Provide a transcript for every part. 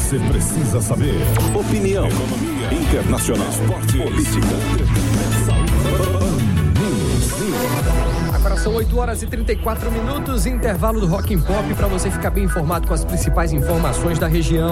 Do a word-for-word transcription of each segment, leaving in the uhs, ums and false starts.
você precisa saber. Opinião, economia, internacional, esporte, política, Agora são oito horas e trinta e quatro minutos, intervalo do Rock and Pop para você ficar bem informado com as principais informações da região.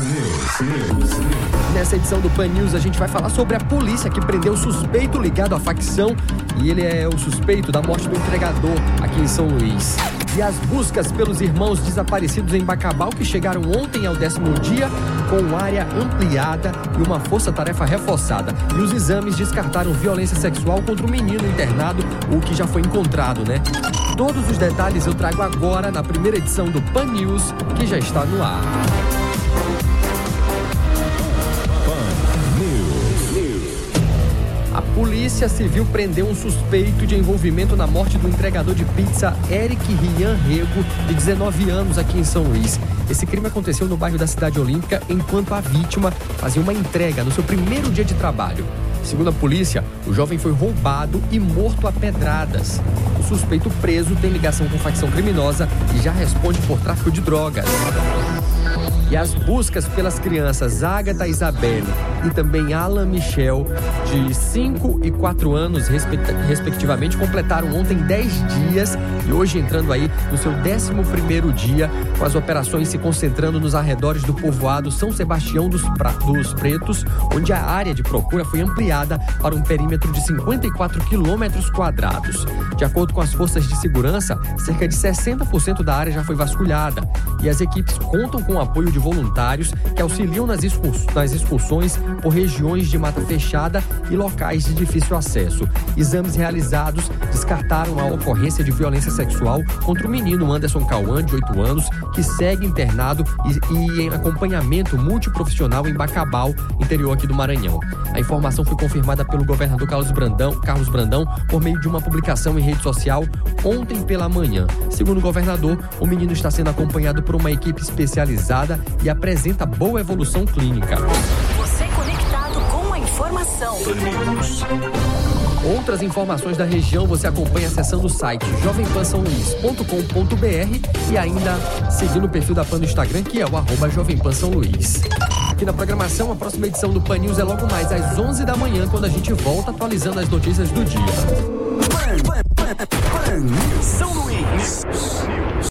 Nessa edição do Pan News a gente vai falar sobre a polícia que prendeu o suspeito ligado à facção, e ele é o suspeito da morte do entregador aqui em São Luís. E as buscas pelos irmãos desaparecidos em Bacabal, que chegaram ontem ao décimo dia, com área ampliada e uma força-tarefa reforçada. E os exames descartaram violência sexual contra o menino internado, o que já foi encontrado, né? Todos os detalhes eu trago agora na primeira edição do Pan News, que já está no ar. A Polícia Civil prendeu um suspeito de envolvimento na morte do entregador de pizza Eric Rian Rego, de dezenove anos, aqui em São Luís. Esse crime aconteceu no bairro da Cidade Olímpica, enquanto a vítima fazia uma entrega no seu primeiro dia de trabalho. Segundo a polícia, o jovem foi roubado e morto a pedradas. O suspeito preso tem ligação com facção criminosa e já responde por tráfico de drogas. E as buscas pelas crianças Agatha Isabelle e também Alan Michel, de cinco e quatro anos, respectivamente, completaram ontem dez dias e hoje entrando aí no seu décimo primeiro dia, com as operações se concentrando nos arredores do povoado São Sebastião dos, pra... dos Pretos, onde a área de procura foi ampliada para um perímetro de cinquenta e quatro quilômetros quadrados. De acordo com as forças de segurança, cerca de sessenta por cento da área já foi vasculhada e as equipes contam com o apoio de voluntários que auxiliam nas, excurs... nas excursões por regiões de mata fechada e locais de difícil acesso. Exames realizados descartaram a ocorrência de violência sexual contra o menino Anderson Cauã, de oito anos, que segue internado e, e em acompanhamento multiprofissional em Bacabal, interior aqui do Maranhão. A informação foi confirmada pelo governador Carlos Brandão, Carlos Brandão por meio de uma publicação em rede social ontem pela manhã. Segundo o governador, o menino está sendo acompanhado por uma equipe especializada e apresenta boa evolução clínica. Você conectado com a informação. Outras informações da região você acompanha acessando o site jovem pan são luís ponto com ponto b r e ainda seguindo o perfil da Pan no Instagram, que é o arroba Jovem Pan São Luís. Aqui na programação, a próxima edição do Pan News é logo mais às onze da manhã, quando a gente volta atualizando as notícias do dia. Pan, Pan, Pan, Pan, Pan São Luís.